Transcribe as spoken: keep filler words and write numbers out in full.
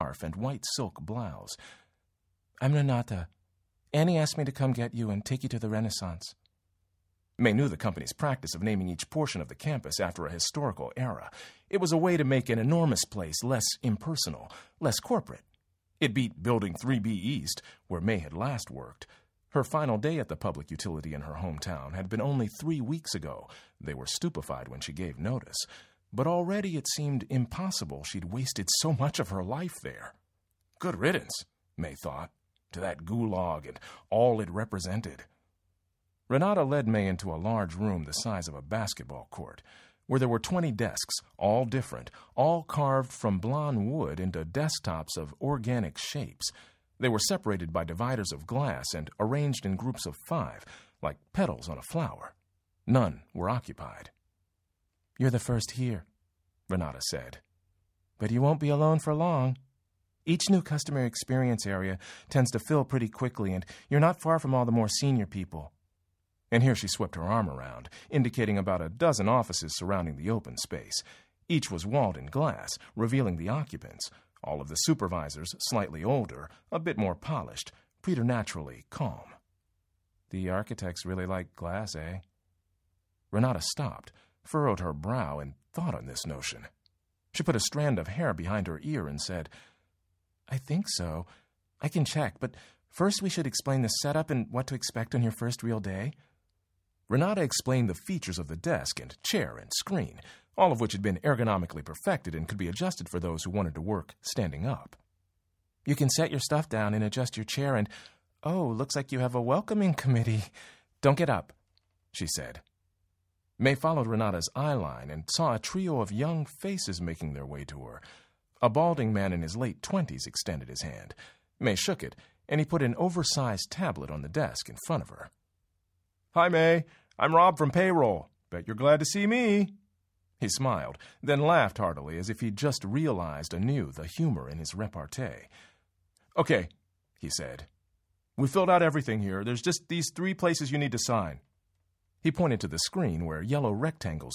scarf and white silk blouse. "I'm Renata. Annie asked me to come get you and take you to the Renaissance." May knew the company's practice of naming each portion of the campus after a historical era. It was a way to make an enormous place less impersonal, less corporate. It beat Building three B East, where May had last worked. Her final day at the public utility in her hometown had been only three weeks ago. They were stupefied when she gave notice. But already it seemed impossible she'd wasted so much of her life there. Good riddance, May thought, to that gulag and all it represented. Renata led May into a large room the size of a basketball court, where there were twenty desks, all different, all carved from blonde wood into desktops of organic shapes. They were separated by dividers of glass and arranged in groups of five, like petals on a flower. None were occupied. "You're the first here," Renata said. "But you won't be alone for long. Each new customer experience area tends to fill pretty quickly, and you're not far from all the more senior people." And here she swept her arm around, indicating about a dozen offices surrounding the open space. Each was walled in glass, revealing the occupants. All of the supervisors, slightly older, a bit more polished, preternaturally calm. "The architects really like glass, eh?" Renata stopped, furrowed her brow, and thought on this notion. She put a strand of hair behind her ear and said, "I think so. I can check, but first we should explain the setup and what to expect on your first real day." Renata explained the features of the desk and chair and screen, all of which had been ergonomically perfected and could be adjusted for those who wanted to work standing up. "You can set your stuff down and adjust your chair and, oh, looks like you have a welcoming committee. Don't get up," she said. May followed Renata's eye line and saw a trio of young faces making their way to her. A balding man in his late twenties extended his hand. May shook it, and he put an oversized tablet on the desk in front of her. "Hi, May. I'm Rob from payroll. Bet you're glad to see me." He smiled, then laughed heartily as if he'd just realized anew the humor in his repartee. "Okay," he said. "We filled out everything here. There's just these three places you need to sign." He pointed to the screen where yellow rectangles